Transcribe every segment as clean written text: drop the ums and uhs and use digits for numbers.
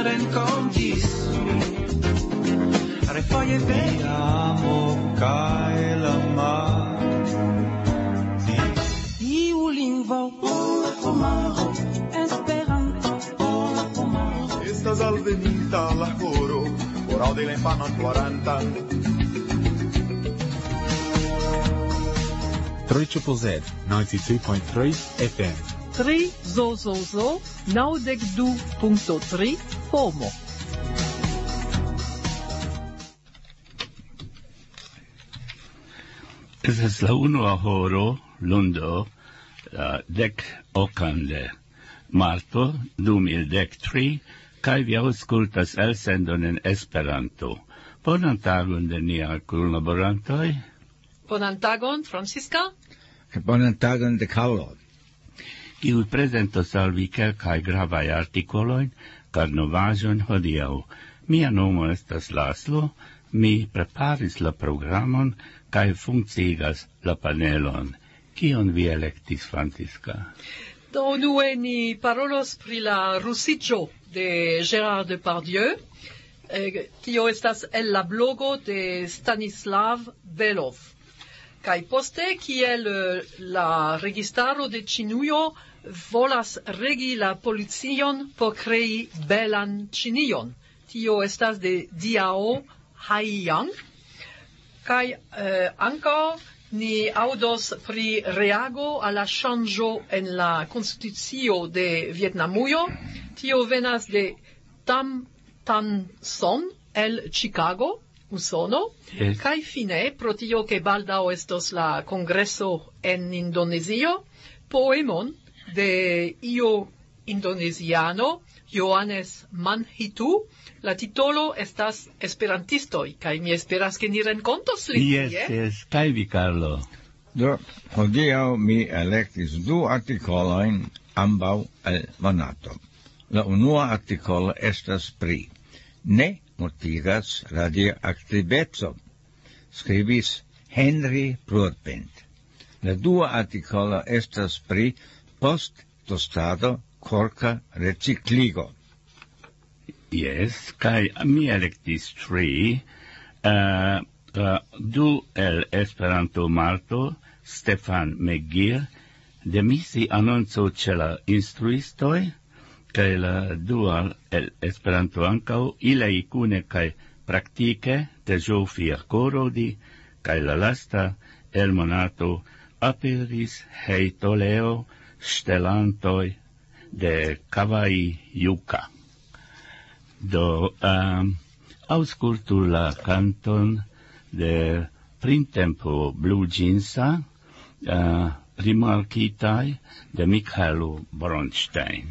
renkontis. Refoje vi amo kaj la iu lingvo por homaro, Esperanto por homaro. Estas alvenita la horo, por aŭdi la infanon 40. 3ZZZ 92.3 FM. 3ZZZ 92.3 Como. Estas la unua horo lundo 10 de marto 2013 kaj vi aŭskultas elsendon en Esperanto. Bonan tagon de nia kunlaborantoj. Bonan tagon, Francisca. Bonan tagon de Carlo. Kiu prezentos al vi kelkaj gravaj artikolojn kaj novaĵojn hodiaŭ. Mia nomo estas Laslo, mi preparis la programon kaj funkciigas la panelon. Kion vi elektis, Francisca? Do unue ni parolos pri la rusiĝo de Gérard Depardieu. Tio estas el la blogo de Stanislav Belov. Kaj poste, kiel la registaro de Ĉinujo volas regi la policion por krei belan Ĉinion. Tio estas de Diao Haiyang. Kaj ankaŭ ni aŭdos pri reago a la ŝanĝo en la konstitucio de Vjetnamujo. Tio venas de Tam Tan Son el Chicago, Usono. Yes. Kaj fine, pro tio ke baldaŭ estos la kongreso en Indonezio, poemon de io indonesiano, Johannes Manhitu. La titolo estas Esperantistoj, kaj mi esperas ke ni renkontos lin. Yes, kaj vi, Carlo? Do, hodiaŭ mi elektis 2 artikolojn ambaŭ el monato. La unua artikolo estas pri ne mortigas radioaktiveco, skribis Henry Broadbent. La dua artikolo estas pri post-tostado korka recikligo. Yes, kaj mi elektis 3, 2 el Esperanto Marto, Stefan McGill, demisi anonco ĉe la instruistoj, kaj la dua el Esperanto ankaŭ, ilaj kune kaj praktike de Zsófia Kórodi, kaj la lasta el monato aperis hejtoleo ŝtelantoj de Kawai Yuka. Do, aŭskultu la kanton de Printempo Blue Jeansa, rimarkitaj de Michaelo Bronstein.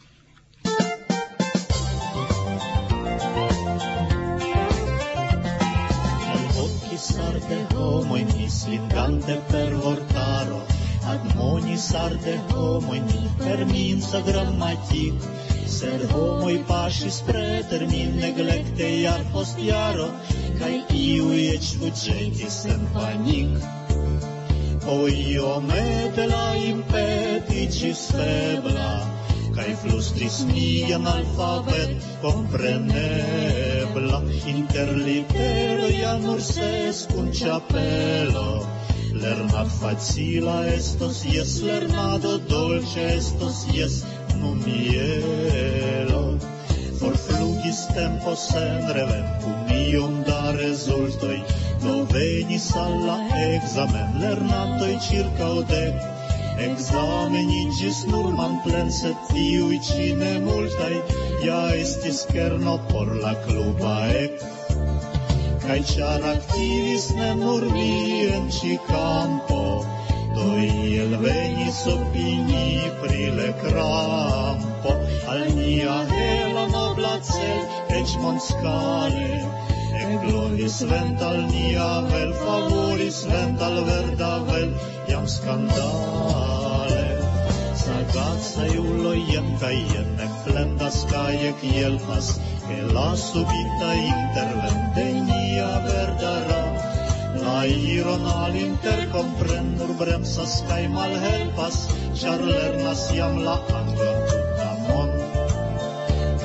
Sarde homoj mislingante per vortaro, admonis sarde homoj per minca grammatik, sed homoj paŝis preter min neglekte jar post jaro, kaj iuj eĉ fuĝetis en panik. Po iomete la impetiĝis febla, kaj flustris mian alfabet komprenebla. Inter literoj ja nur ses kun ĉapelo. Lernad facila estos, jes, lernado dolĉe estos, jes, nun mielo. Forflugis tempo sen reventu, iom da rezultoj, do venis al la ekzamen, lernantoj ĉirkaŭ 10. Ekzameniĝis nur manplen, sed tiuj ĉi ne multaj, ja estis kerno por la kluba ek. Kaj ĉar aktivis ne nur mi en ĉi kampo, do iel venis opinii pri le krampo. Al nia hela nobla cel, eĉ mondskale, ekblovis vent al nia vel, favoris vent al verda vel, jam skandale. Sagacaj uloj jen kaj jen ekplendas kaj ekjelpas, ke la subita intervent de nia verda rad. La iron al interkompren nur bremsas kaj malhelpas, ĉar lernas jam la anglan tuta mond.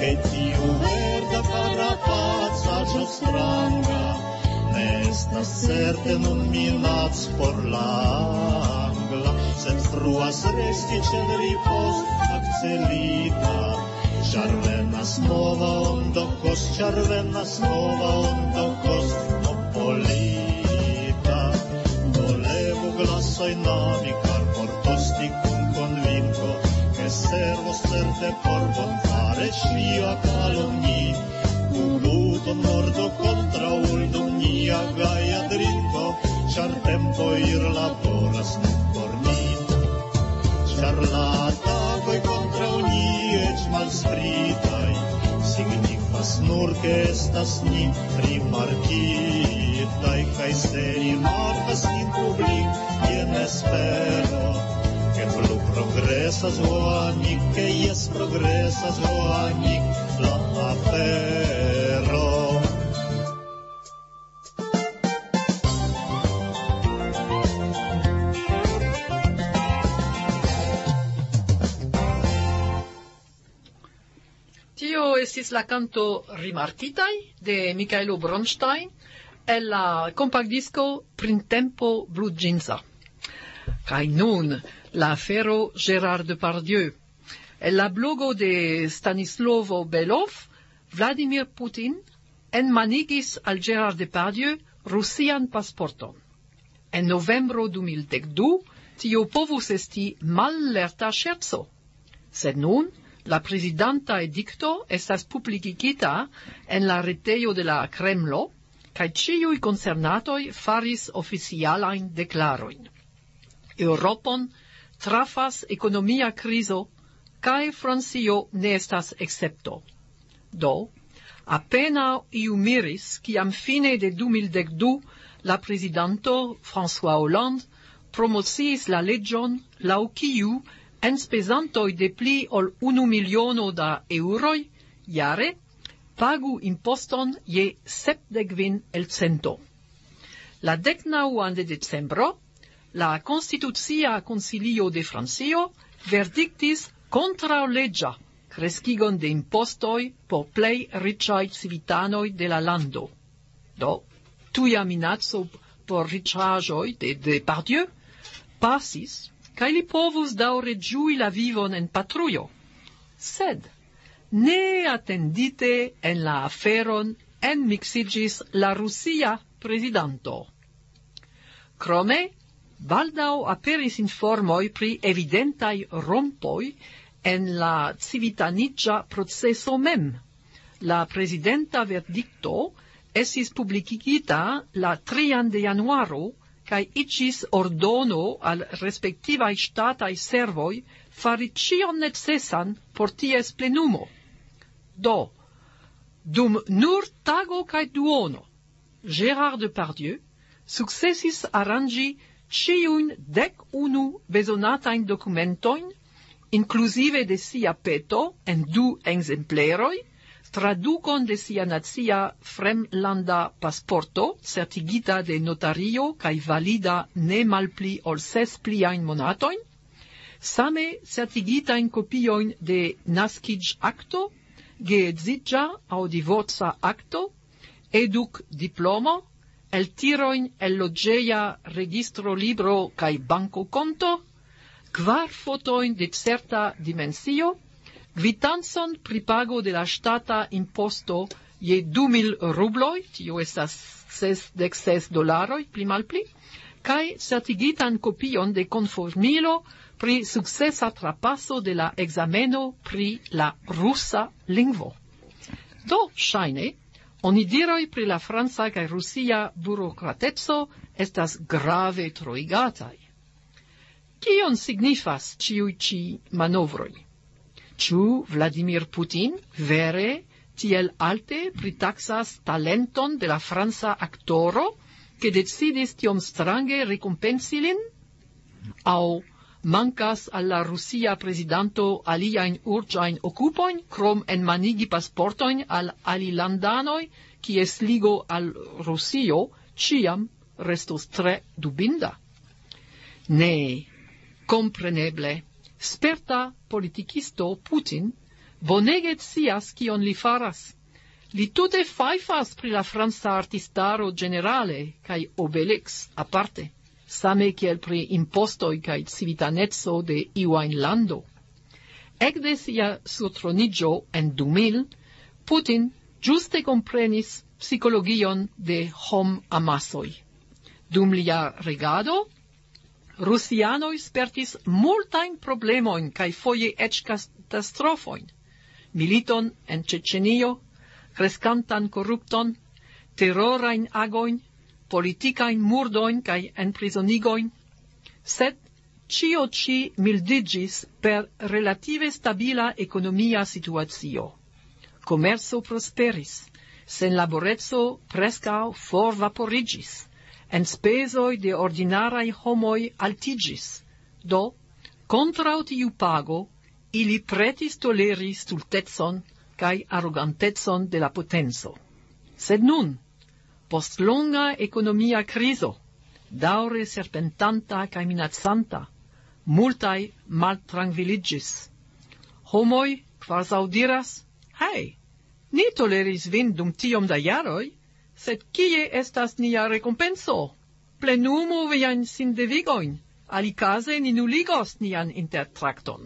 che tiu verda carapazzaggio stranga ne estas certe non minac por la angla, sed fruas resti cel ripos accelita. Char venas nova ondo cosmopolita. Volevo glassoi navi car portosti cum convinto che servos certe por bon fare scia calomni. Uluto nordo contra uldum nia gaia drinko, char tempo ir laboras nun por ni. Char la tagoi contra uni ec malspritai, signifas nur che estas ni rimarkitai, kai se rimarkas in public, ien espero, che plu progressas o amic, che yes progressas o amic, la afero. Tio estis la canto Rimarkitaj de Michaelo Bronstein el la compactdisco Printempo Bludĝinsa. Kaj nun la afero Gérard Depardieu. El la blogo de Stanislovo Belov, Vladimir Putin enmanigis al Gérard Depardieu rusian pasporton. En novembro 2012 tio povus esti mallerta ŝerco. Sed nun la presidenta edicto estas publikigita en la retejo de la Kremlo, kaj ĉiuj concernatoj faris oficialajn deklarojn. Europon trafas ekonomia krizo, kaj Francio ne estas escepto. Do, apenaŭ iu miris, kiam fine de 2012 la prezidanto François Hollande promociis la leĝon laŭ kiu enspezantoj de pli ol 1 miliono da euroj jare pagu imposton je 75%. La 19 de decembro, la Konstitucia Konsilio de Francio verdiktis kontraŭleĝa kreskigon de impostoj por plej riĉaj civitanoj de la lando. Do, tuja minaco por riĉaĵoj de Depardieu pasis, kaj li povus daŭre ĝui la vivon en patrujo. Sed neatendite en la aferon enmiksiĝis la rusia prezidanto. Krome, baldaŭ aperis informoj pri evidentaj rompoj en la civitaniĝa proceso mem. La prezidenta verdikto estis publikigita la 3 de januaro kaj iĝis ordono al respektivaj ŝtataj servoj fari ĉion necesan por ties plenumo. Do, dum nur tago kaj duono, Gérard Depardieu sukcesis aranĝi ĉiujn 11 bezonatajn dokumentojn, inkluzive de sia peto en 2 ekzempleroj, tradukon de sia nacia fremlanda pasporto, certigita de notario kaj valida ne malpli ol 6 pliajn monatojn, same certigitajn kopiojn de naskiĝakto, geedziĝa aŭ divorca akto, edukdiplomo, eltirojn el loĝeja registrolibro kaj bankokonto, 4 fotojn de certa dimensio, kvitancon pri pago de la ŝtata imposto je 2000 rubloj, tio estas $66, pli malpli, kaj certigitan kopion de konformilo pri sukcesa trapaso de la ekzameno pri la rusa lingvo. Do, ŝajne, onidiroj pri la franca kaj rusia burokrateco estas grave troigataj. Kion signifas ĉiuj ĉi manovroj? Ĉu Vladimir Putin vere tiel alte pritaksas talenton de la franca aktoro, ke decidis tiom strange rekompensi lin? Aŭ mankas al la rusia prezidanto aliajn urĝajn okupojn, krom enmanigi pasportojn al alilandanoj, kies ligo al Rusio ĉiam restos tre dubinda? Ne, kompreneble, sperta politikisto Putin bonege scias kion li faras. Li tute fajfas pri la franca artistaro generale, kaj Obelix aparte, same kiel pri impostoj kaj civitanezzo de iu ajn lando. Ekde sia surtroniĝo en 2000, Putin ĝuste komprenis psikologion de hom-amasoj. Dum lia regado, rusianoj spertis multajn problemojn kaj foje eĉ katastrofojn. Militon en Ĉeĉenio, crescantan corrupton, terrorajn agojn, politikajn murdojn kaj enprizonigoin, sed ĉio ĉi mildiĝis per relative stabila ekonomia situacio. Komerco prosperis, senlaboreco preskaŭ forvaporiĝis, enspezoj de ordinaraj homoj altiĝis, do kontraŭ tiu pago ili pretis toleri stultecon kaj arogantecon de la potenco. Sed nun, post longa ekonomia krizo, daŭre serpentanta kaj minacanta, multaj maltrankviliĝis. Homoj kvazaŭ diras: Hej, ni toleris vin dum tiom da jaroj, sed kie estas nia rekompenco? Plenumu viajn sindevigojn, alikaze ni nuligos nian intertrakton.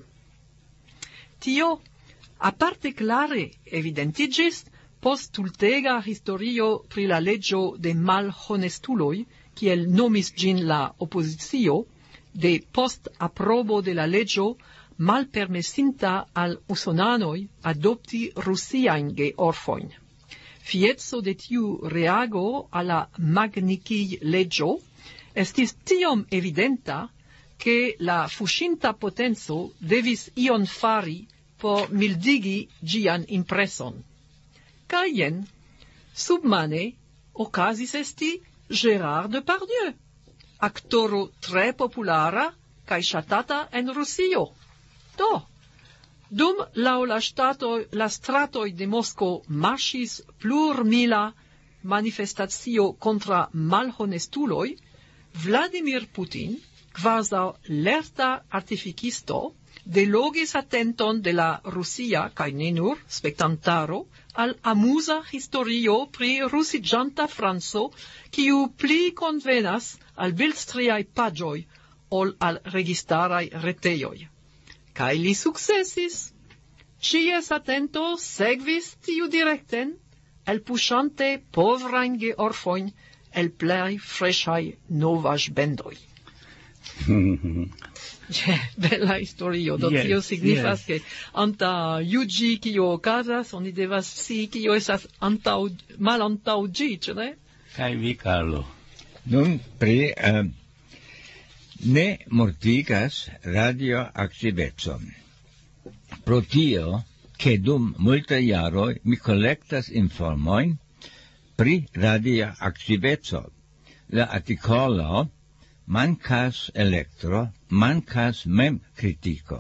Tio aparte clare evidentiĝis post stultega historio pri la leĝo de malhonestuloj, kiel nomis ĝin la opozicio, de post aprobo de la leĝo malpermesinta al usonanoj adopti rusiajn georfojn. Fieco de tiu reago a la Magnicki-leĝo estis tiom evidenta, ke la fuŝinta potenco devis ion fari por mildigi ĝian impreson. Kaj jen, submane okazis esti Gérard Depardieu, aktoro tre populara kaj ŝatata en Rusio. Do, dum laŭ la stratoj de Moskvo marŝis plurmila manifestacio kontraŭ malhonestuloj, Vladimir Putin, kvazaŭ lerta artifikisto, delogis atenton de la rusia kaj ne nur spektantaro al amuza historio pri rusiĝanta Franco, kiu pli konvenas al bildstriaj paĝoj ol al registaraj retejoj. Kaj li sukcesis. Ĉies atento sekvis tiu direkten, elpuŝante povrajn georfojn el plej freŝaj novaĵbendoj. Bella historio, do tio signifas ke anta juĝi kio okazas, oni devas scii kio estas malantaŭ ĝi, ĉu ne? Kaj vi, Carlo? Nun pri ne mortigas radioaktivecon. Pro tio, ke dum multaj jaroj mi kolektas informojn pri radioaktiveco. La artikolo mancas elektro, mancas mem kritiko.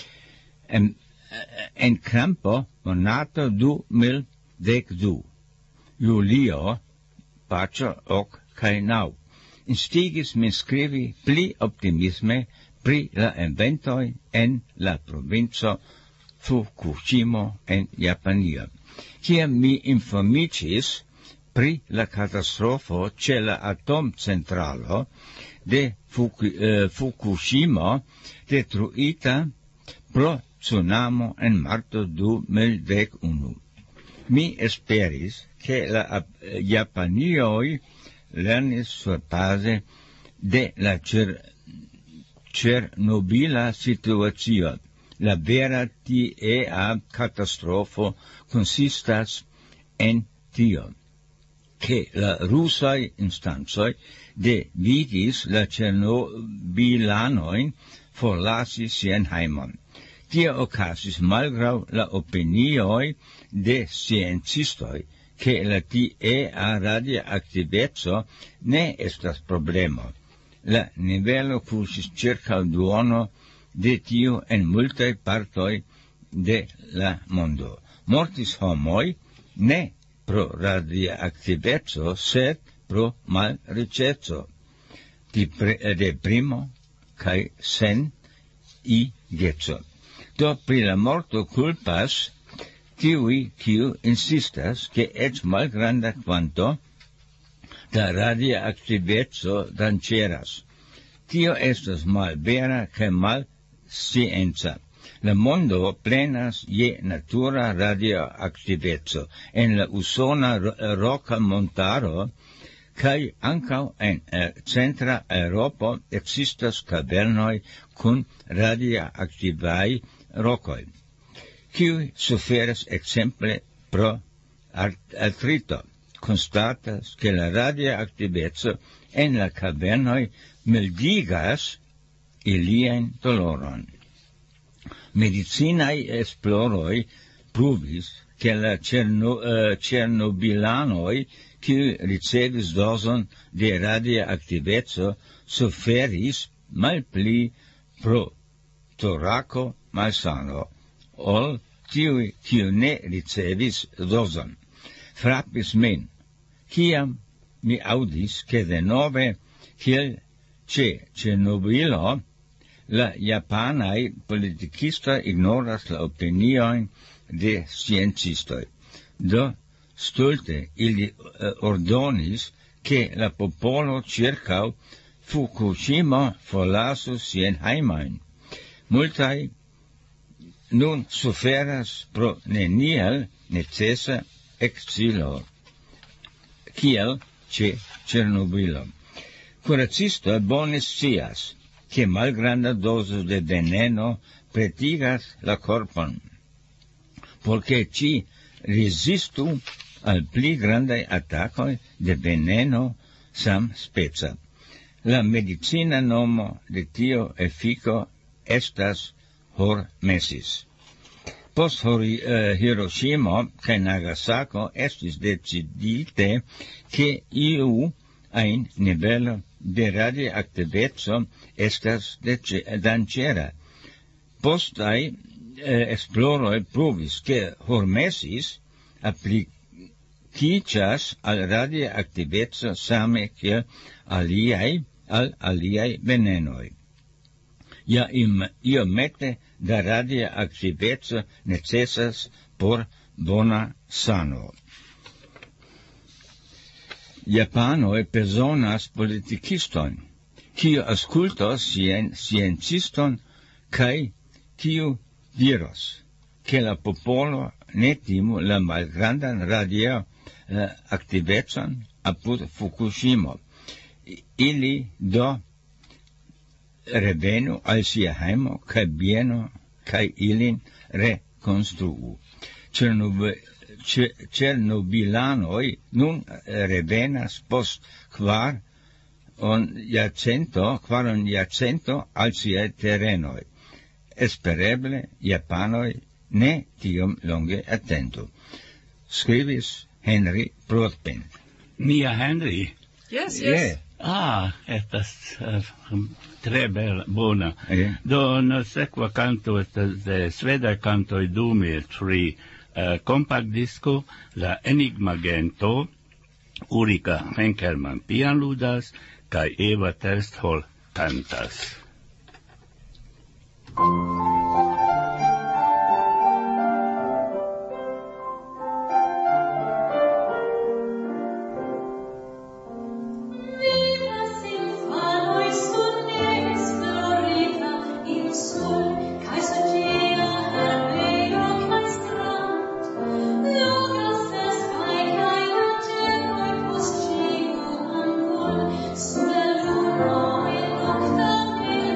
En campo monato 2012, julio, paĉo ok kaj naŭ, instigis min skribi pli optimisme pri la eventoj en la provinco Fukushimo en Japanio. Kiam mi informiĝis pri la katastrofo ĉe la atomcentralo de Fukushimo detruita pro tsunamo en marto 2011. Mi esperis ke la Japanioj lernis surbaze de la Ĉernobila situacio. La vera tiea katastrofo konsistas en tio, ke la rusaj instancoj devigis la Ĉernobilanojn forlasi sian hejmon. Tio okazis malgraŭ la opinioj de sciencistoj, ke la tiea radioaktiveco ne estas problemo. La nivelo kuŝis ĉirkaŭ duono de tio en multaj partoj de la mondo. Mortis homoj ne pro radioaktiveco, sed pro malriĉeco, deprimo kaj senigeco. Do pri la morto kulpas tiui kiu insistas che et malgranda quanto da radioactivezo danceras. Tio estas malvera che mal scienza. La mondo plenas je natura radioactivezo en la usona roca montaro, kai ancau en centra Europa existas cavernoi cun radioactivai rocoi, qui suferas exemple pro artrito. Constatas che la radioactivezo en la cavernoi mildigas ilien doloron. Medicinae esploroi pruvis che la Cernobilanoi qui ricevis doson de radioactivezo suferis malpli pro toraco malsano, ol tiui qui ne ricevis doson. Frappis min, ciam mi audis che de nove, kiel ce Cernobilo, la japanai politicista ignoras la opinioin de sciencistoi. Do stulte ili ordonis che la popolo circau Fukushima forlasus sien heimain. Multai nun suferas pro neniel necessa exilo, kiel ce Cernobilo. Curacisto bone scias che malgranda dozo de veneno pretigas la corpon, porque ci resistu al pli grandai attacoi de veneno sam speca. La medicina nomo de tio effico estas hormesis. Post Hiroshima kaj Nagasako estis decidite che iu ein nivelo de radioactivezo estas dancera. Postai esploroi pruvis che hormesis applicicias al radioactivezo same che al aliai venenoi. Ja iomete da radioactivezo necessas por bona sano. Japanoi personas politichiston, kiu ascultos scienciston, kai kiu diros, che la popolo ne timu la malgrandan radioactivezon apud Fukushima. Ili do revenu al sia heimo, kai bieno, kai ilin reconstruu. Cernobilanoi nun revenas post quaron jacento al siae terrenoi. Espereble Japanoi ne tiom longe attentu. Scrivis Henry Prodpen. Mia Henry? Yes. Estas tre bona. Do la sekva canto estas de sveda cantoi 2003 compact disco La Enigma Gento, Ulrika Henkelmann pianludas kaj Eva Terstholm cantas. Sulla luna e nocta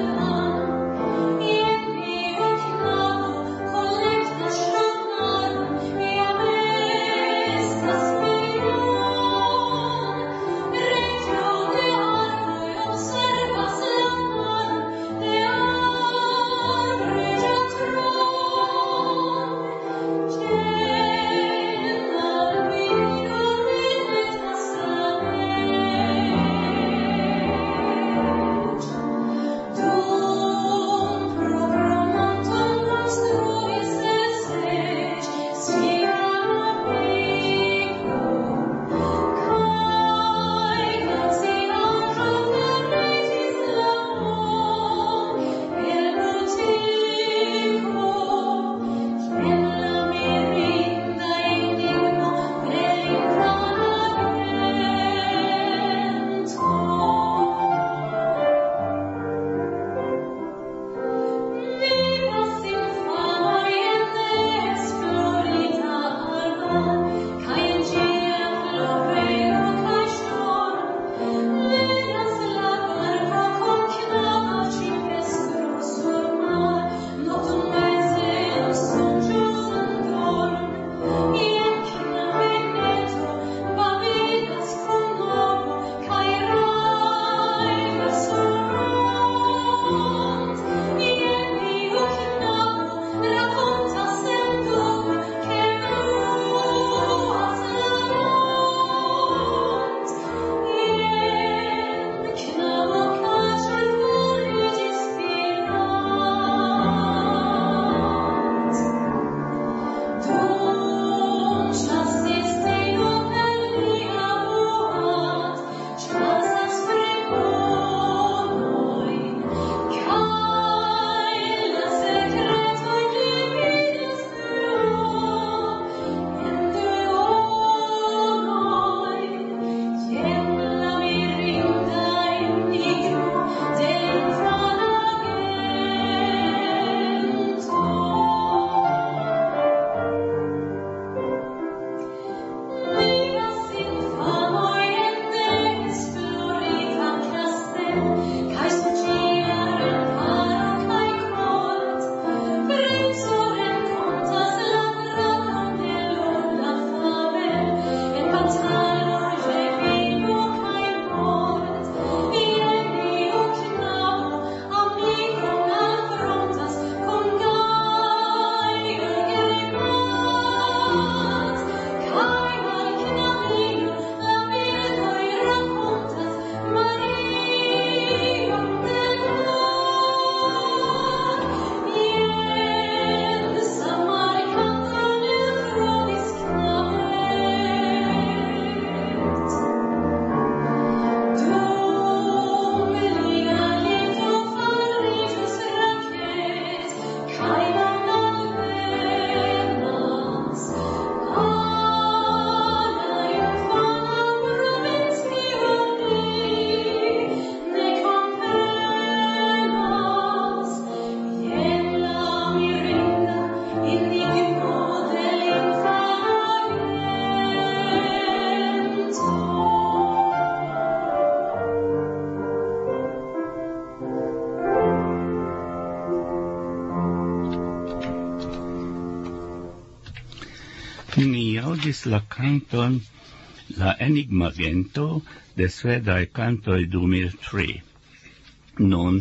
Ni audis la canton La Enigma Gento de Svedai Cantoi 2003. Nun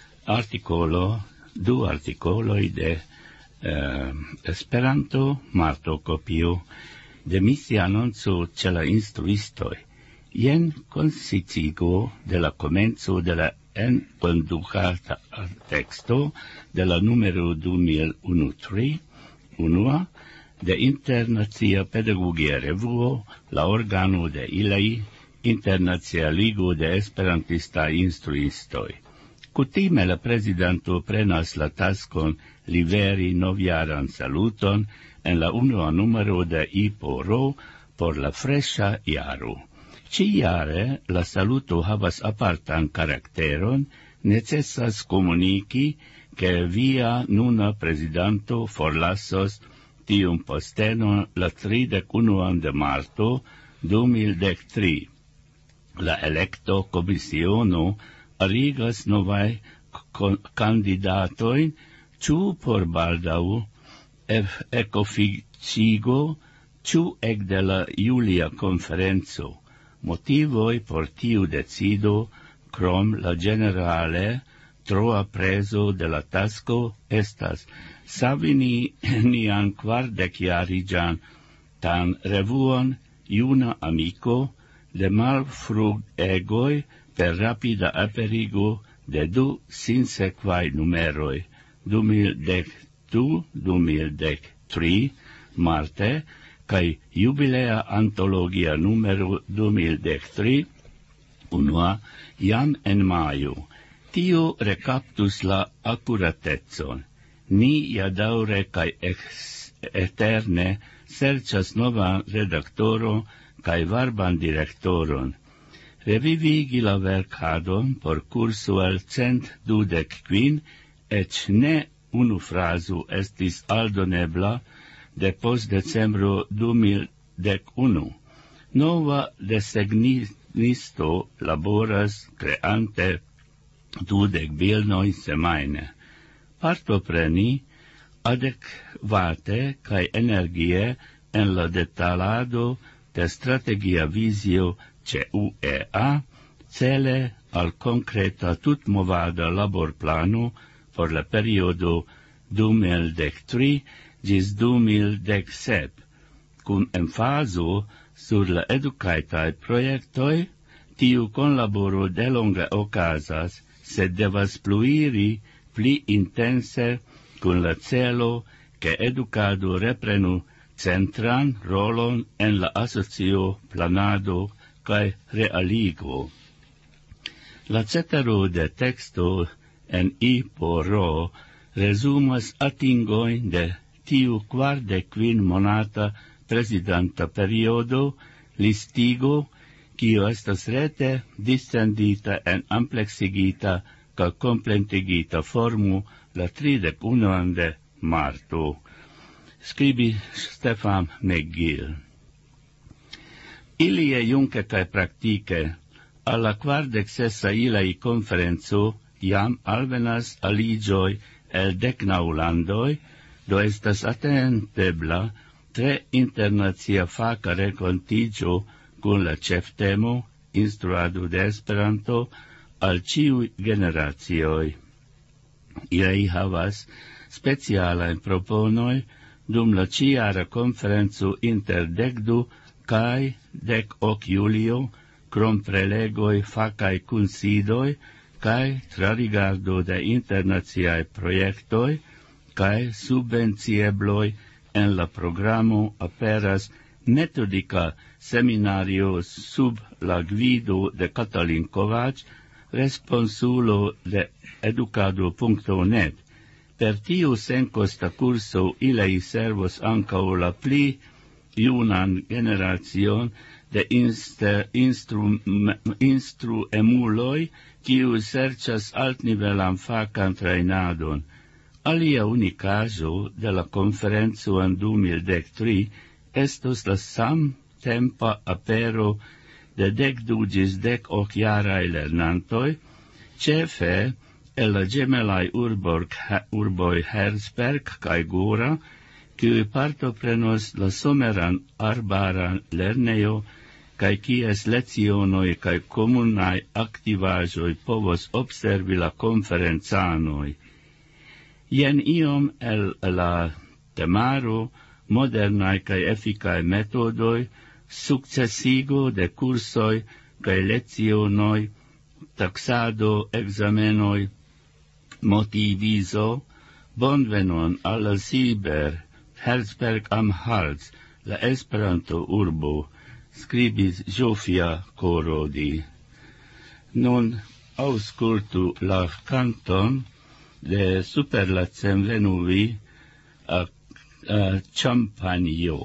du articoloi de Esperanto Martokopio de misia annonzo ce la instruistoi. Jen consicigo de la comenzo de la enkondukata texto de la numero 2013, unua, de Internacia Pedagogia Revuo, la organo de ilei, Internacia Ligo de Esperantista Instruistoi. Kutime la presidento prenas la taskon liveri novjaran saluton en la unua numero de IPO-RO por la fresha jaro. Ciare la saluto havas apartan karakteron, necessas komuniki ke via nuna presidento forlasos tiun postenon la 31 de marto 2013. La electo komisiono arigas novaj candidatoin, ciu por baldau ekoficigo, ciu ec de la Julia conferenzo. Motivoi por tiu decido, crom la generale troa preso de la tasko, estas savini nian 40-jariĝan tan revuon juna amiko de malfrugegoj per rapida aperigo de 2 sinsekvaj numeroj 2012-2013 marte kaj jubilea antologia numero 2013 unua jam en majo. Tio recaptus la accuratezon. Ni ja daŭre kaj eterne serĉas novan redaktoro kaj varban direktoron. Revivigi la verkadon por kurso el 125, eĉ ne unu frazo estis aldonebla depost decembro 2011. Nova desegnisto laboras creante 20 bildojn semajne. Partopreni adekvate kaj energie en la detalado de strategia vizio ce UEA, cele al concreta tutmovada laborplano por la periodo 2013 gis 2017, cum emfaso sur la educaitae proiectoi, tiu conlaboro delonge ocasas, sed devas pluiri pli intense cum la celo che educado reprenu centran rolon en la asocio planado cae realigo. La cetero de texto en IPO-RO resumas atingoin de tiu 45 monata presidenta periodo, listigo, kio estas rete distendita en amplexigita ca complentigita formu la 31 de marto. Scribi Stefan McGill. Ilie junque cae practice, alla 46 ilai conferenzo, jam alvenas aligioi el 19 landoi, do estas attentebla tre internacia faca rencontigio con la ceftemo, instruado de Esperanto, al ciui generatioi. Iei havas specialain proponoi dum la ciara conferenzo inter 12 cae 18 julio, crom prelegoi facai considoi, cae trarigardo de internaziae proiectoi, cae subvenciebloi en la programo aperas metodica seminario sub la gvido de Katalin Kovac, responsulo de educado.net. Per tiu sencosta curso ilei servos ancao la pli junan generacion de instruemuloi kiu serĉas altnivelan fakan trejnadon. Alia unicaĵo de la konferenco en 2013 estos la samtempa apero de 12 ĝis 18-jaraj lernantoj, ĉefe el la ĝemelaj urboj Herzberg kaj Gora, kiuj partoprenos la someran arbaran lernejo, kaj kies lecionoj kaj komunaj aktivaĵoj povos observi la konferencanoj. Jen iom el la temaro, modernaj kaj efikaj metodoj, sukcesigo de kursoj kaj lecionoj, taksado, ekzamenoj, motivizo, bonvenon al la Siber, Herzberg am Hals, la Esperanto urbo, skribis Zsófia Kórodi. Nun aŭskultu la kanton de Super la Venuvi a Champagno.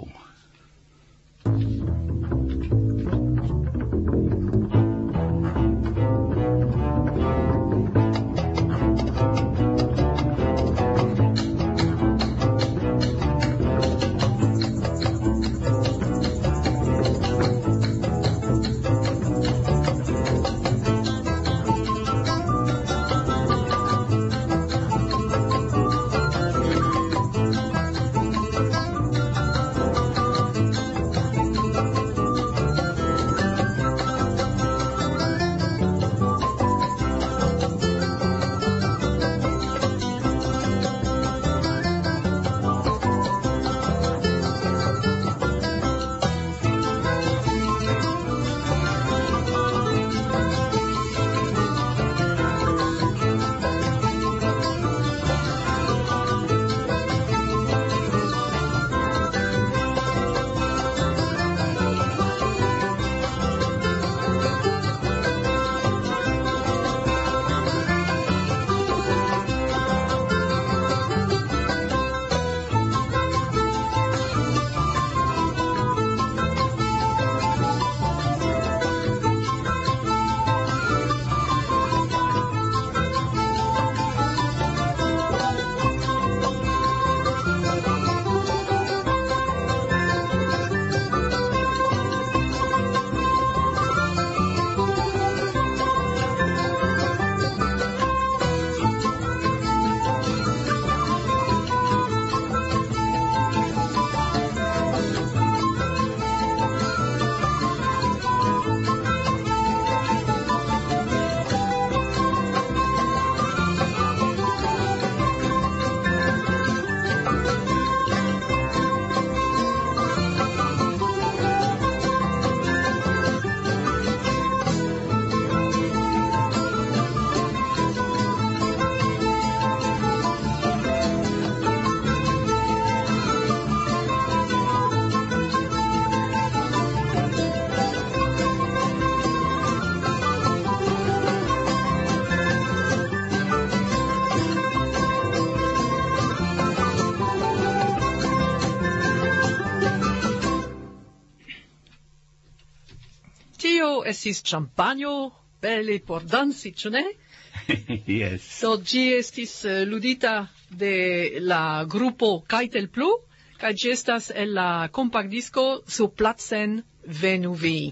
Estis champagno, bele por dansi, ĉu ne? Yes. Do ĝi estis ludita de la grupo Keitel Plu, kaj ĝi estas el la kompaktdisko Sur Placen Venuvi.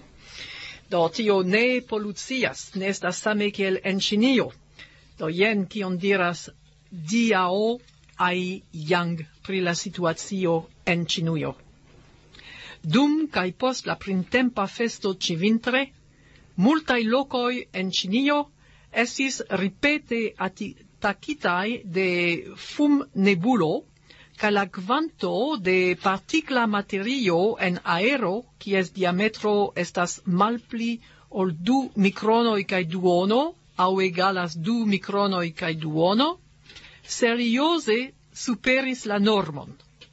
Do tio ne polucias, ne estas same kiel en Ĉinio. Do jen kion diras Diao Ai Yang pri la situacio en Ĉinujo. Dum kaj post la printempa festo ĉivintre, multaj lokoj en Ĉinio estis ripete atakitaj de fumnebulo, kaj la kvanto de partikla materio en aero, kies diametro estas malpli ol 2 mikronoj kaj duono, aŭ egalas 2 mikronoj kaj duono, serioze superis la normon.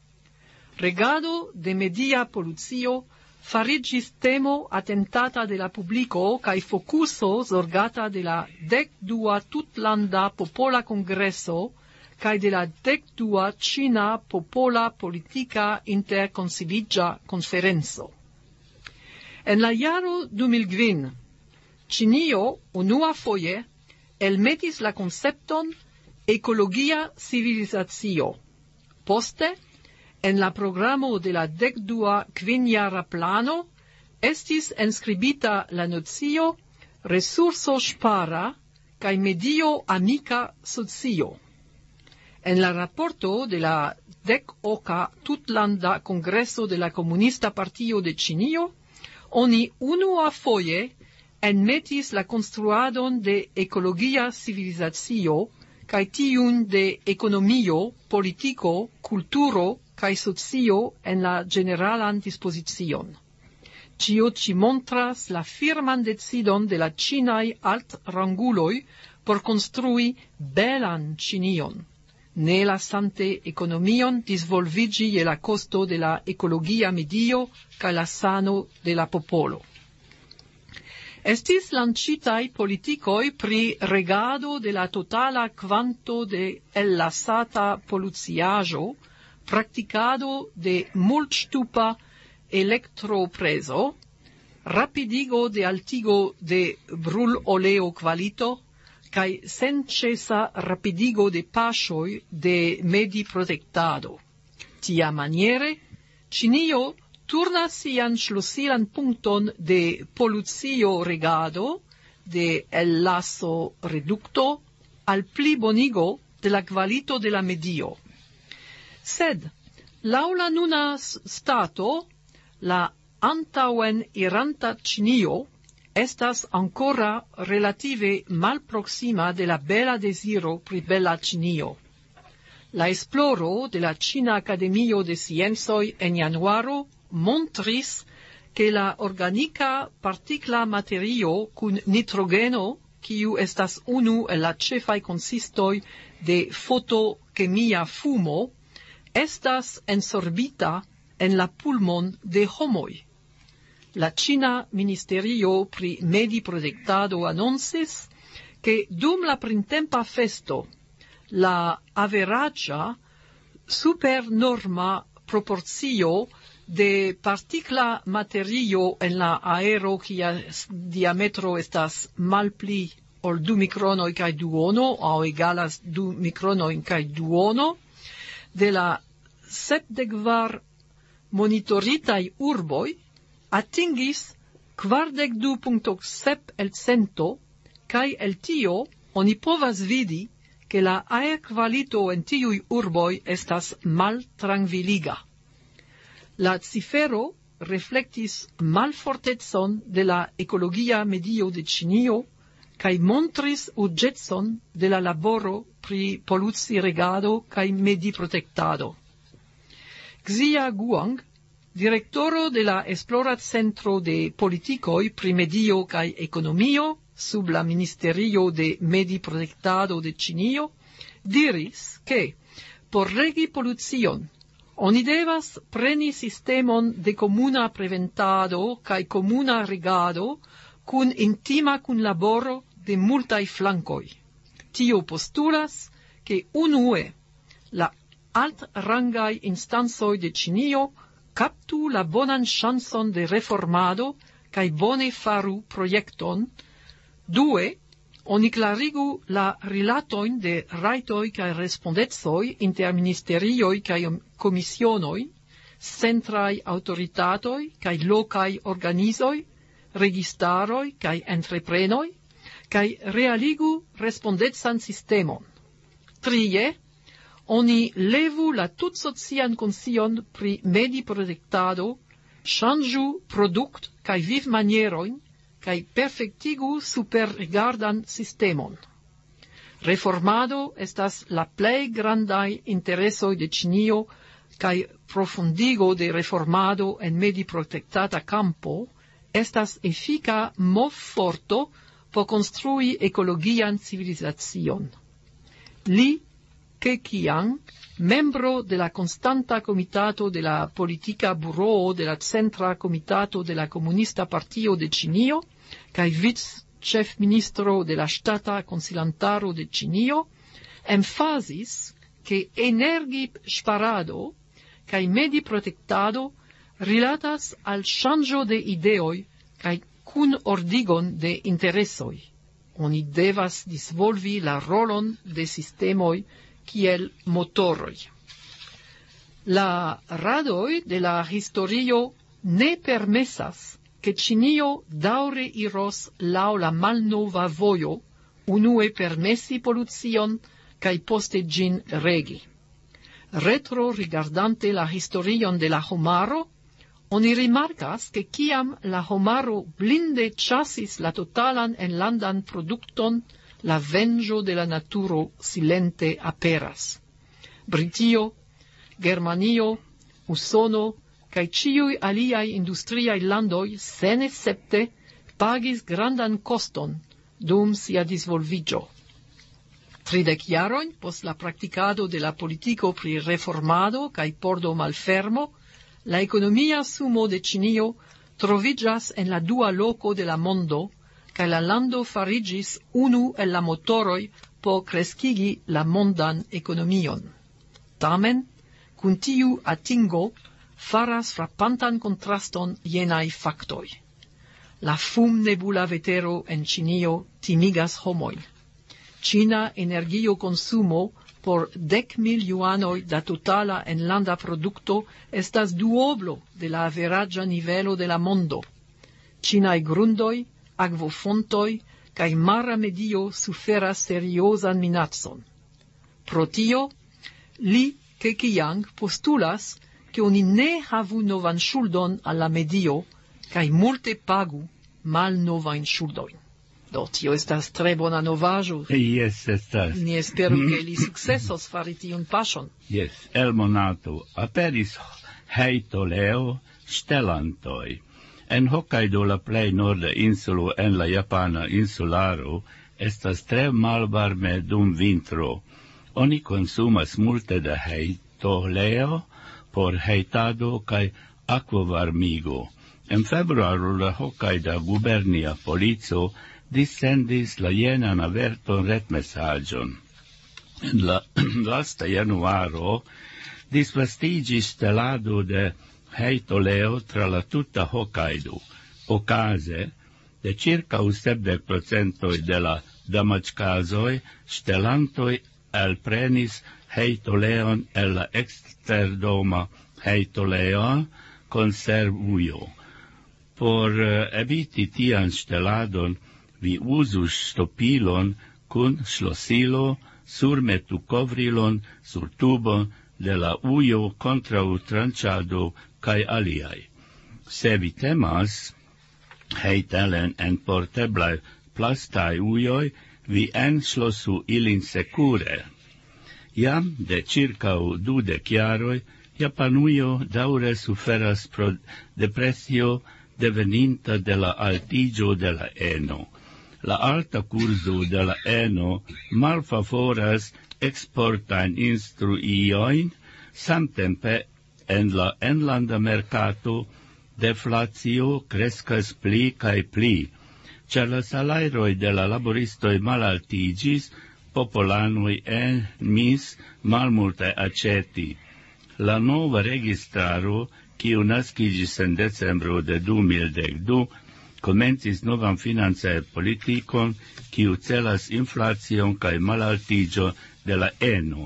Regado de media polucio fariĝis temo atentata de la publiko kaj fokuso zorgata de la 12. tutlanda popola kongreso kaj de la 12. ĉina popola politika interkonsiliĝa konferenco. En la jaro 2005, Ĉinio unuafoje elmetis la koncepton ekologia civilizacio. Poste, en la programo de la 12. kvinjara plano estis enskribita la nocio resurso ŝpara kaj medio amika socio. En la raporto de la 10 tutlanda Congreso de la Comunista Partio de Ĉinio, oni unuafoje enmetis la konstruadon de ekologia civilizacio kaj tiun de ekonomio, politiko, kulturo kaj socio en la generalan dispozicion. Tio ci montras la firman decidon de la ĉinaj altranguloj por konstrui belan Ĉinion, ne lasante ekonomion disvolviĝi je la kosto de la ekologia medio kaj la sano de la popolo. Estis lancitaj politikoj pri regado de la totala kvanto de ellasata poluciaĵo, praktikado de multŝtupa elektroprezo, rapidigo de altigo de bruloleo kvalito, kaj senĉesa rapidigo de paŝoj de mediprotektado. Tiamaniere, Ĉinio turnas sian ŝlosilan punkton de polucio regado, de ellaso redukto, al plibonigo de la kvalito de la medio. Sed, laŭ la nuna stato, la antaŭen iranta Ĉinio estas ancora relative malproxima de la bela desiro pri bela Ĉinio. La esploro de la Ĉina Akademio de Sciencoj en januaro montris ke la organika partikla materio kun nitrogeno, kiu estas unu el la ĉefaj konsistoj de fotokemia fumo, estas ensorbita en la pulmon de homoj. La Ĉina Ministerio pri Mediprotektado anoncis ke dum la printempa festo la averaĝa supernorma proporcio de partikla materio en la aero kies diametro estas malpli ol 2 mikronoj kaj duono aŭ egalas 2 mikronoj kaj duono de la 72 monitoritaj urboj atingis 42.7%, kaj el tio oni povas vidi ke la aerkvalito en tiuj urboj estas maltrankviliga. La cifero reflektis malfortecon de la ekologia medio de Ĉinio kaj montris urĝecon de la laboro pri poluciregado kaj mediprotektado. Xia Guang, direktoro de la esplora centro de politikoj pri medio kaj ekonomio sub la Ministerio de Mediprotektado de Ĉinio, diris ke por regi polucion oni devas preni sistemon de komuna preventado kaj komuna regado kun intima kunlaboro de multaj flankoj. Tio postulas ke unue la altrangaj instancoj de Ĉinio kaptu la bonan ŝancon de reformado kaj bone faru projekton. Due, oni klarigu la rilatojn de rajtoj kaj respondecoj inter ministerioj kaj komisionoj, centraj aŭtoritatoj kaj lokaj organizoj, registaroj kaj entreprenoj, kaj realigu respondecan sistemon. Trie, oni levu la tutsocian konsion pri mediprotektado, ŝanĝu produkt kaj vivmanierojn, kaj perfektigu superrigardan sistemon. Reformado estas la plej grandaj interesoj de Ĉinio kaj profundigo de reformado en mediprotektata kampo estas efika movforto por konstrui ekologian civilizacion. Li Keqiang, membro de la Constanta Comitato de la Politica Buroo de la Centra Comitato de la Comunista Partio de Ĉinio kaj vic-ĉefministro de la Ŝtata Konsilantaro de Ĉinio, emfazis ke energiŝparado kaj mediprotektado rilatas al ŝanĝo de ideoj kaj kunordigon de interesoj. Oni devas disvolvi la rolon de sistemoj kiel motoroj. La radoj de la historio ne permesas ke Ĉinio daŭre iros laŭ la malnova vojo, unue permesi polucion cae poste gin regi. Retro rigardante la historion de la homaro, oni rimarcas che ciam la homaro blinde chassis la totalan enlandan produkton, la vengio de la naturo silente aperas. Britio, Germanio, Usono, cae ciui aliai industriai landoi senescepte pagis grandan coston dum sia disvolvigio. 30 jaroin post la practicado de la politico pri reformado cae pordo malfermo, la economia sumo de Cinio trovigas en la dua loco de la mondo, cae la lando farigis unu el la motoroi por crescigi la mondan economion. Tamen, cun tiu atingo, faras frappantan contraston jenai factoi. La fum nebula vetero en Cinio timigas homoi. Cina energio consumo por 10.000 juanoi da totala en landa producto estas duoblo de la averagia nivelo de la mondo. Cinai grundoi, agvofontoi, cae mara medio suferas seriosan minacon. Pro tio, Li Keqiang postulas che oni ne havu novan schuldon alla medio, cae multe pagu mal novain schuldoin. Do, tio estas tre bona novaĵo. Yes, estas. Ni esperu che li successos fari tiun paŝon. Yes, el monato aperis Heitoleo stelantoi. En Hokkaido, la plej norda insulo en la japana insularo, estas tre malvarme dum vintro. Oni consumas multe da Heitoleo por heitado kaj akvovarmigo. En februaro la Hokkaida gubernia polico dissendis la jenan averton retmesaĝon. En la lasta januaro disvastigis stelado de Heitoleo tra la tuta Hokkaido. Okaze de circa 70% de la damaĝkazoj stelantoj elprenis Heitoleon el la eksterdoma Heitoleo konservujo. Por eviti tian steladon, vi uzu stopilon kun ŝlosilo surmetu kovrilon sur tubo de la ujo kontraŭ tranĉado kaj aliaj. Se vi temas heitelen en porteblaj plastaj ujoj, vi enŝlosu ilin sekure. Jam de circa 20 jaroj Japanujo daŭre suferas pro depresio deveninta de la altiĝo de la eno. La alta kurso de la eno malfavoras eksportajn industriojn, samtempe en la enlanda merkato deflacio kreskas pli kaj pli, ĉar la salajroj de la laboristoj malaltiĝis, popolanoj emis malmulte aĉeti. La nova registraro, kiu naskiĝis en decembro de 2012, komencis novan financan politikon, kiu celas inflacion kaj malaltiĝo de la eno.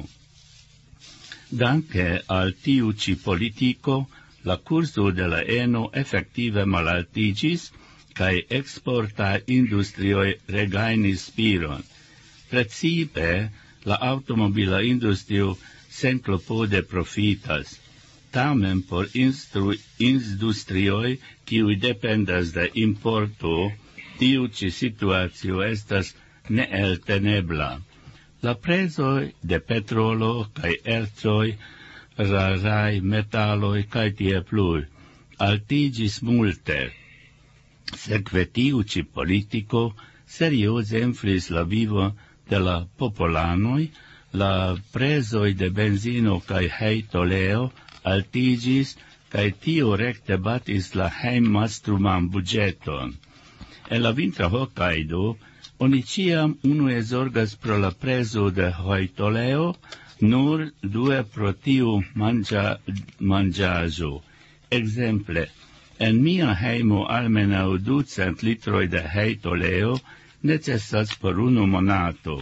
Danke al tiu ĉi politiko, la kurso de la eno efektive malaltiĝis kaj eksportaj industrioj regajnis spiron. Precipe la aŭtomobila industrio senklopode profitas. Tamen por industrioj, kiuj dependas de importo, tiu ĉi situacio estas neeltenebla. La prezoj de petrolo kaj ercoj, raraj metaloj kaj tie plu altiĝis multe. Sekve tiu ĉi politiko serioze influis la vivo de la popolanoj, la prezoj de benzino kaj Heitoleo altiĝis kaj tio rekte batis la hejmmastruman buĝeton. En la vintra Hokkaido oni ĉiam unue zorgas pro la prezo de Heitoleo, nur due pro tiu manĝaĵo. Ekzemple, en mia hejmo almenaŭ 200 litroj de Heitoleo necesas por unu monato.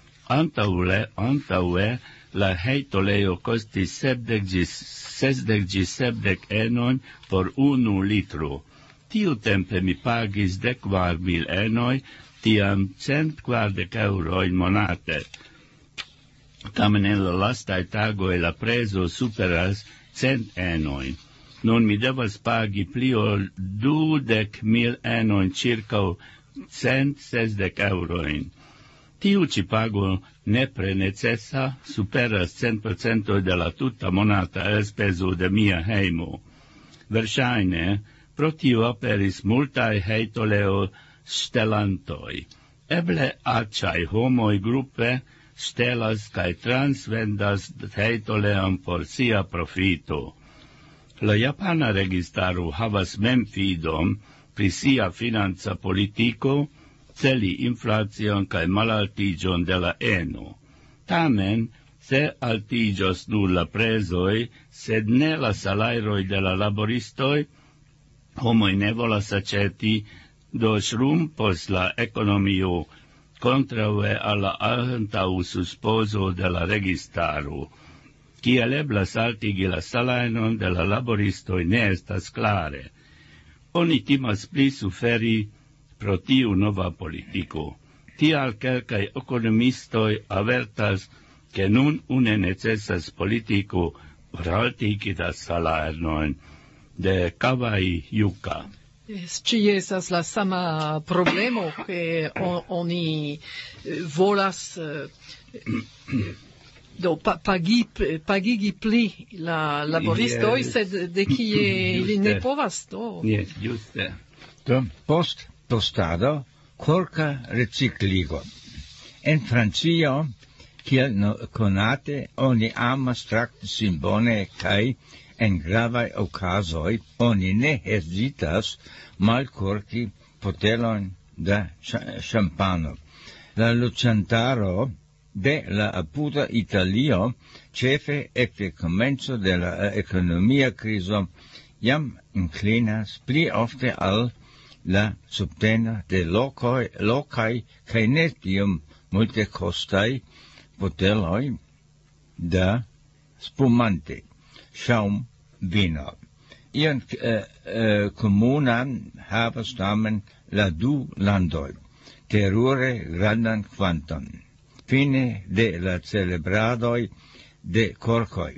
Antaŭe la Heitoleo kostis 60 ĝis 70 enon por 1 litro. Tiutempe mi pagis 14.000 enoj, tiam 140 € monate. Tamen en la lastaj tagoj la prezo superas 100 enojn. Nun mi devas pagi pli ol 20,000 enojn, circa 160 eurojn. Tiu ci pago nepre necessa superas 100% de la tuta monata elspezo de mia heimo. Verŝajne, pro tio aperis multaj hejtoleo stelantoj. Eble acaj homoj grupe stelas kaj transvendas hejtoleon por sia profito. La japana registaro havas mem fidon pri sia financa politiko, celi inflacion kaj malaltiĝon de la eno. Tamen, se altiĝos nur la prezoj, sed ne la salajroj de la laboristoj, homoj ne volas aĉeti, do ŝrumpos la ekonomio kontraŭe al la antaŭsuspozo de la registaro. Kiel eblas altigi la salajron de la laboristoj ne estas klare. Oni timas pli suferi pro tiu nova politico. Tial kelkaj ekonomistoj avertas, ke nun une necesas politico por altigi la salajron de Kawai Yuka. Ci estas la sama problemo che oni volas do pagigi pli la laboristoj, sed de kie ili ne povas do. Yes, juste. Do post tostado, korka recikligo. En Francio, kiel konate, oni amas trakti sin bone kaj en gravaj okazoj oni ne hezitas malkorki botelojn da ŝampano. La loĝantaro de la apuda Italio, ĉefe ekde komenco de la ekonomia krizo, jam inklinas pli ofte al la subteno de lokaj kaj ne tiom multekostaj boteloj da spumante, ŝaŭmvino. Ion komunan havas tamen la du landoj, terure grandan kvanton. Fine de la celebradoj de korkoj,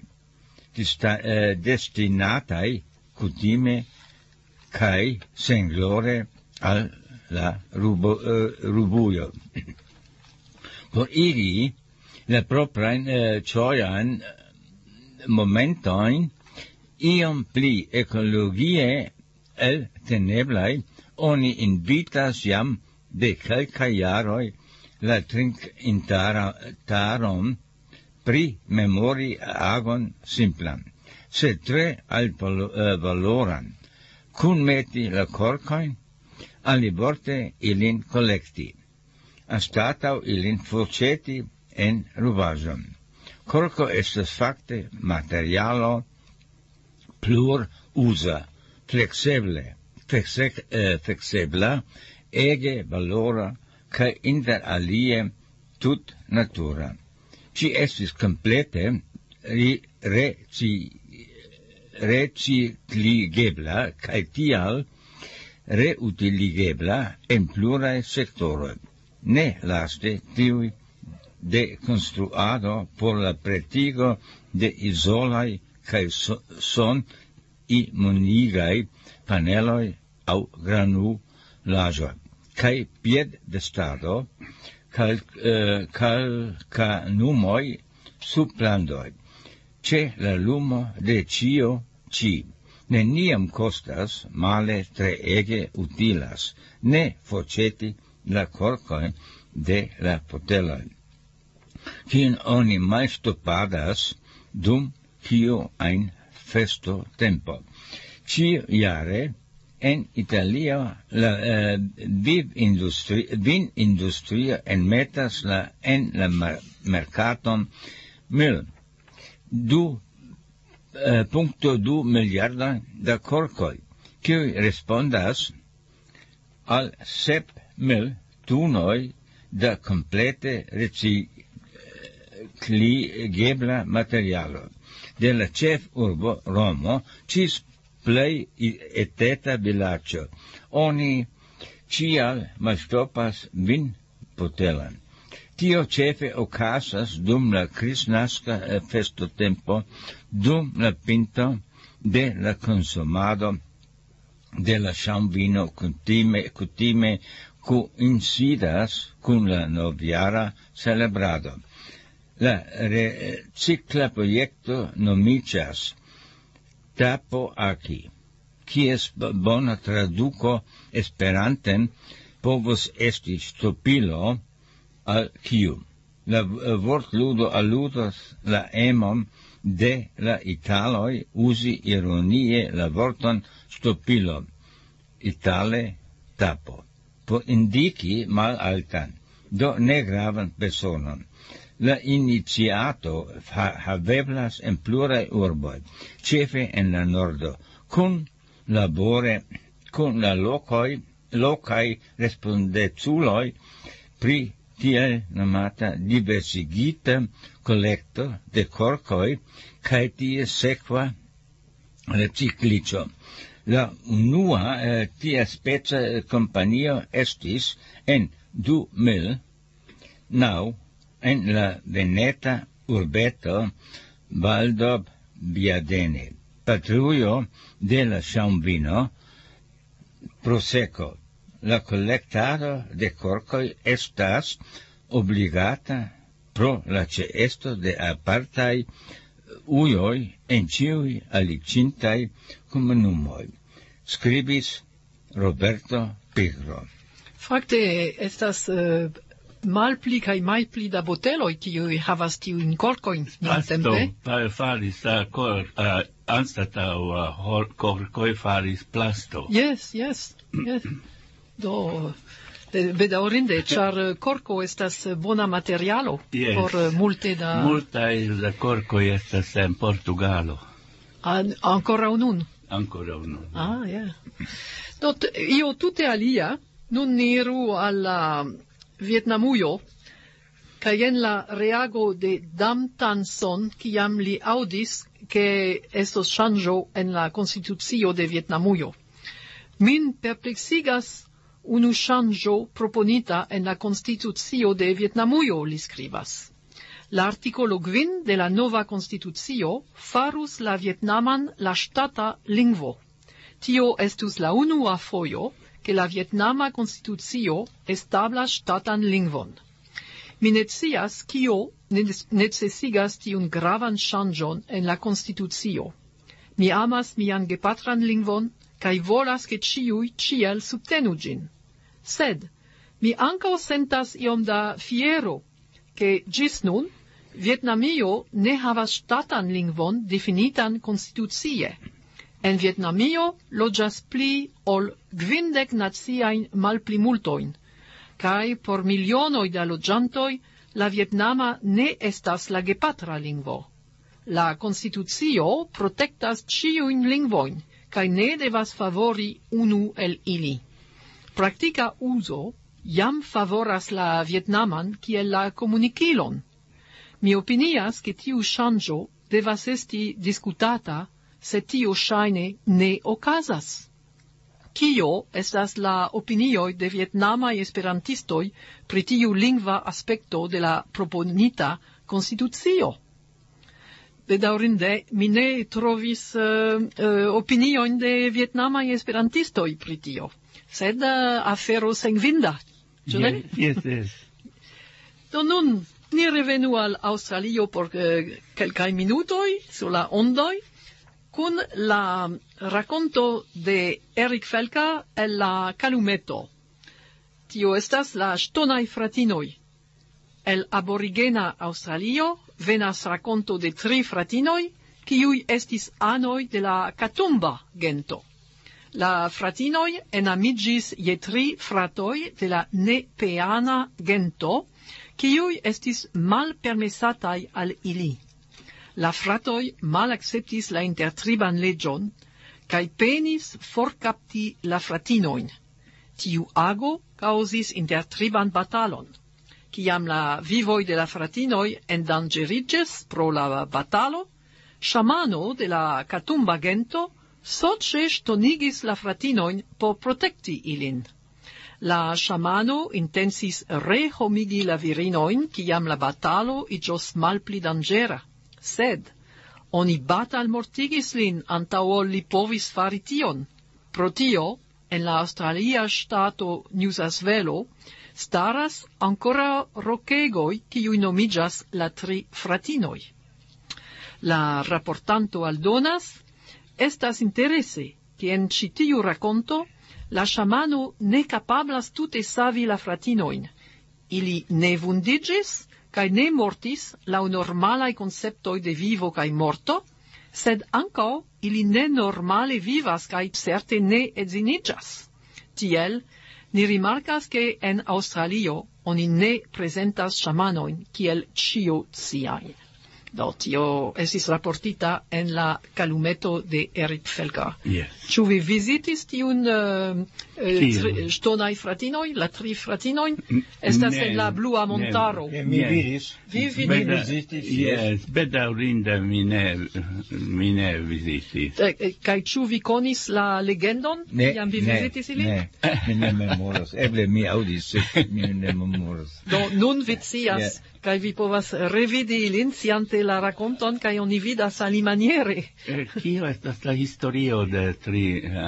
destinataj kutime kaj senglore al la rubujo. Por iri la proprajn ĝojajn momentojn iom pli ekologie elteneblaj, oni invitas jam de kelkaj jaroj la trinkintaron pri memori agon simplan, sed tre altvaloran, kunmeti la korkojn, alivorte ilin kolekti, anstataŭ ilin forĉeti en rubaĵon. Korko estas fakte materialo plur-uza, fleksebla, ege valora, kaj inter alie tut natura. Ĝi estis komplete recikligebla kaj tial reutiligebla en pluraj sektoroj. Ne laste tiuj de konstruado por la pretigo de izolaj kaj son-imunigaj paneloj aŭ granulaĵoj. Kai piedestado, kalkanumoj suplandoj. Ĉe la lumo de ĉio ĉi. Neniam kostas, male treege utilas, ne forĉeti la korkojn de la boteloj, kiujn oni malŝtopadas dum kiu ajn festotempo. Ĉiujare en Italio la vinindustrio enmetas en la merkaton 2.2 miliardoj da korkoj, kiuj respondas al 7,000 tunoj da komplete recikligebla materialo. De la ĉefurbo Romo ĝis plej eteta vilaĝo. Oni ĉial malŝtopas vinbotelon. Tio cefe ocasas dum la Kristnaska festo tempo, dum la pinto de la consumado de la ŝamvino kutime coincidas kun la noviara celebrado. La recicla projekto nomiĝas Tapo Aki, kies bona traduko esperanten povus esti ŝtopilo al kiu. La vortludo aludas la emon de la italoj uzi ironie la vorton ŝtopilo, itale tapo, por indiki malaltan, do negravan personon. La iniciato haveblas en pluraj urboj, ĉefe en la nordo, kun labore kun la lokaj respondeculoj pri tiel nomata diversigita kolekto de korkoj kaj ties sekva recikliĝo. La unua tia speca kompanio estis en 2009 en la veneta urbeto Valdobbiadene, patrujo de la ŝamvino Prosecco. La kolektado de korkoj estas obligata pro la ĉeesto de apartaj ujoj en ĉiuj aliĝintaj komunumoj, skribis Roberto Pigro. Fakte estas malpli kaj malpli da boteloj, kiuj havas tiujn korkojn nuntempe. Plasto faris anstataŭ korkoj faris plasto. Yes. Do bedaŭrinde, ĉar korko estas bona materialo por multe da... Multaj da korkoj estas en Portugalo. Ankoraŭ nun? Ankoraŭ nun. Do io tute alia, nun niru al la Vietnamujo, kaj jen la reago de Dam Tan Son, kiam li aŭdis ke estos ŝanĝo en la konstitucio de Vietnamujo. Min perpleksigas unu ŝanĝo proponita en la konstitucio de Vietnamujo, li skribas. La artikolo 5 de la nova konstitucio farus la vietnaman la ŝtata lingvo. Tio estus la unua fojo ke la vietnama konstitucio establas ŝtatan lingvon. Mi ne scias kio necesigas tiun gravan ŝanĝon en la konstitucio. Mi amas mian gepatran lingvon kaj volas ke ĉiuj ĉiel subtenu ĝin. Sed mi ankaŭ sentas iom da fiero, ke ĝis nun Vietnamio ne havas ŝtatan lingvon difinitan konstitucie. En Vietnamio loĝas pli ol 50 naciajn malplimultojn, kaj por milionoj da loĝantoj la vietnama ne estas la gepatra lingvo. La konstitucio protektas ĉiujn lingvojn, kaj ne devas favori unu el ili. Praktika uzo jam favoras la vietnaman kiel la komunikilon. Mi opinias ke tiu ŝanĝo devas esti diskutata, se tio ŝajne ne okazas. Kio estas la opinioj de vietnamaj esperantistoj pri tiu lingva aspekto de la proponita konstitucio? Bedaŭrinde, mi ne trovis opiniojn de vietnamaj esperantistoj pri tio, sed afero senvinda, ĉu ne? Yes. Do nun ni revenu al Aŭstralio por kelkaj minutoj sur la ondoj, kun la rakonto de Eric Felka el la Calumeto. Tio estas la ŝtonaj fratinoj. El aborigena Aŭstralio venas rakonto de 3 fratinoj, kiuj estis anoj de la Katumba gento. La fratinoj enamiĝis je 3 fratoj de la nepeana gento, kiuj estis malpermesataj al ili. La fratoj malakceptis la intertriban leĝon kaj penis forkapti la fratinojn. Tiu ago kaŭzis intertriban batalon. Kiam la vivoj de la fratinoj endanĝeriĝis pro la batalo, ŝamano de la Katumba gento soĉe ŝtonigis la fratinojn por protekti ilin. La shamano intensis rehomigi la virinoin, ciam la batalo igios malpli dangera. Sed, oni batal mortigis lin antao li povis fari tion. Pro tio, en la Australia stato Newsasvelo, staras ancora rokegoi kiui nomigas la tri fratinoi. La rapportanto aldonas, estas interesse, che en citiu raconto, la shamano ne capablas tute savi la fratinoin. Ili ne vundigis, cae ne mortis lau normalae conceptoi de vivo cae morto, sed ancao ili ne normale vivas cae certe ne edzinigas. Tiel, ni rimarcas che en Australio oni ne presentas shamanoin kiel cio ciae. Do tio estis raportita en la calumeto de Eric Felker. Yes. Ĉu vi visitis tiun ŝtonaj fratinoj, la tri fratinoj? Estas en la Blua Montaro. Mi vidis. Vi vizitis? Yes, bedaŭrinde mi ne vizitis. Kaj ĉu vi konis la legendon? Jam vi vizitis ilin? Ne, mi ne memoras. Eble mi aŭdis, sed mi ne memoras. Do nun vi scias, kaj vi povas revidi ilin, sciante la rakonton, kaj oni vidas alimaniere. Kio estas la historio de tri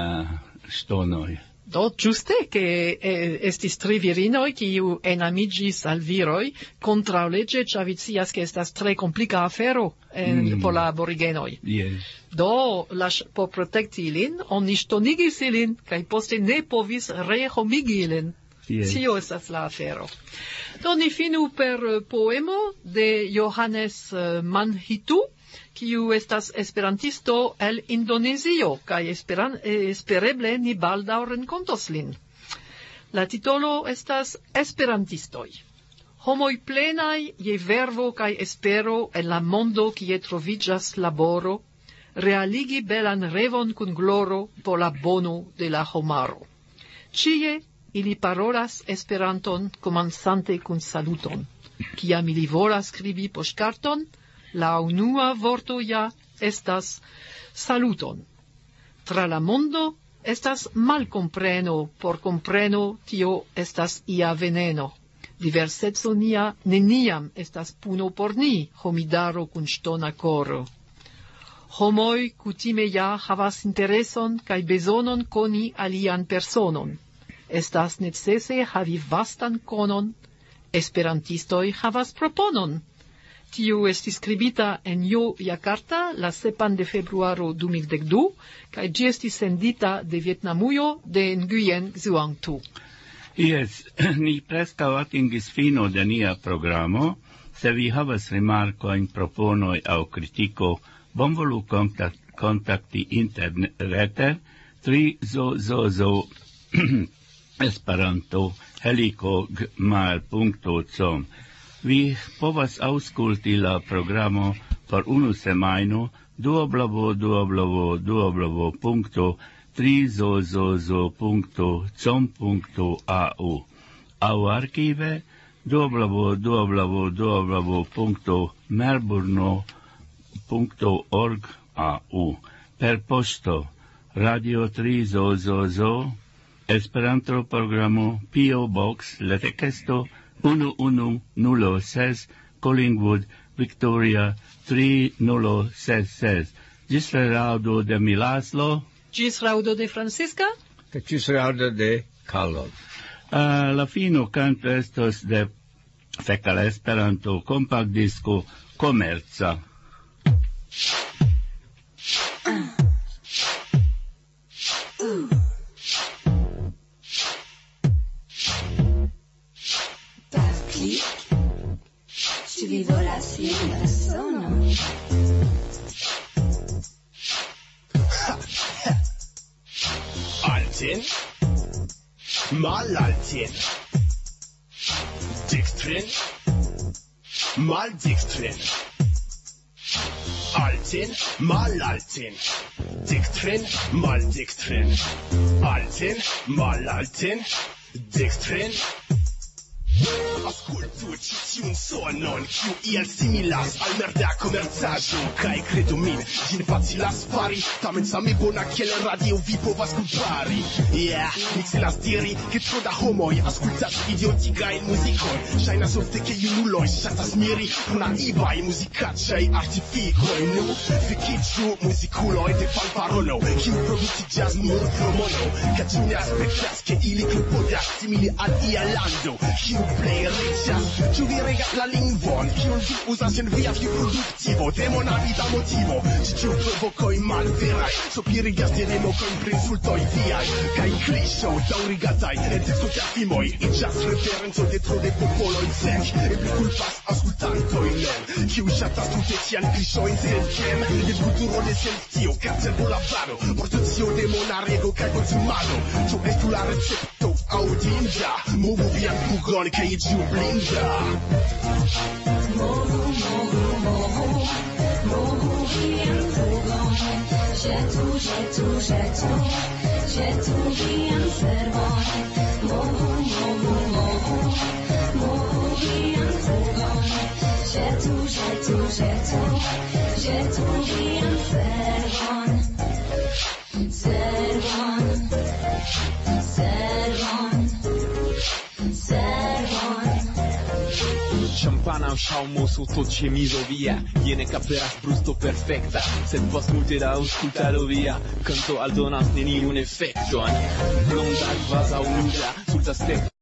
ŝtonoj? Do, giuste, che estis tri virinoi, kiu enamigis al viroi, contraulege, ciavicias, che estas tre complica afero por la aborigenoi. Yes. Do, por protecti ilin, oni ŝtonigis ilin, kaj poste ne povis rehomigi ilin. Yes. Tio estas la afero. Do, ni finu per poemo de Johannes Manhitu, kiu estas esperantisto el Indonezio, kaj espereble ni baldaŭ renkontos lin. La titolo estas Esperantistoj. Homoj plenaj je vervo kaj espero en la mondo kie troviĝas laboro, realigi belan revon kun gloro por la bono de la homaro. Ĉie ili parolas Esperanton komencante kun saluton. Kiam ili volas skribi poŝtkarton, la unua vorto ja estas saluton. Tra la mondo estas malkompreno, por kompreno tio estas ia veneno. Diverseco nia neniam estas puno por ni, homidaro kun ŝtona koro. Homoj kutime ja havas intereson kaj bezonon koni alian personon. Estas necese havi vastan konon, esperantistoj havas proponon. Tiu estis skribita en Jakarta la 7 de februaro 2012, kaj ĝi estis sendita de Vietnamujo de Nguyen Xuan Thu. Yes, ni preskaŭ atingis fino de nia programo. Se vi havas rimarkojn, proponoj aŭ kritiko, bonvolu kontakti interrete trizozozo esperanto@helikogmail.com. Vi povas aŭskulti la programo por unu semajno www.trizozozo.com.au aŭ arkive www.melbourno.org.au per poŝto Radio Trizozozo Esperanto programo P.O. Box Letekesto 1106 Collingwood, Victoria 3066. Gis raudo de Milaslo. Gis raudo de Francisca. Gis raudo de Carlo. La fino canto estos de Fecal Esperanto compact disco Comerza. Ĉu vi volas iri la sono? Altin, malaltin. Dextrin, maldextrin. Altin, malaltin. Dextrin, maldextrin. Altin, malaltin. Dextrin. ascolto ci un sonon Kiu il similas al merda commerciaggio Kai credo min gin pazzi la spari Tamen sa me bona che le radio vi pova scompari Yeah, mixi la stiri che tro da homoi Ascoltați idioti gai musicoi Shaina sorte che io nulloi Shata smiri una ibai musicacei artificoi Nu Ficicciu musiculoi de fan parolo Kiu produci jazz mur promono Cacciune aspettas che ili clupodia simili al Ialando Kiu play riccias Ciu vi regat la lingvon Kiu vi usas en via più productivo Demona vita motivo Ciu provocoi malverai Sopirigas diremo con prinsultoi viai Kai clisho daurigatai E discotiafimoi I jazz referenzo detro de popolo in sec E più culpas ascoltanto in men Kiu shatas tutte cian clisho in senkem Il futuro de sentio Cazzel volavado Portazio de monarego kai consumado Ciò è tu la recepto audinja Movu vian pugon che i giu blinda Movu vian pugon Jetu vian servon Movu vian pugon Jetu vian servon Sciampana un sciaumo sotto cemiso via Viene caperas brusto perfecta Sed post multe da auscultalo via Canto al donas neniu un effetto Blonda vasa unuda sul step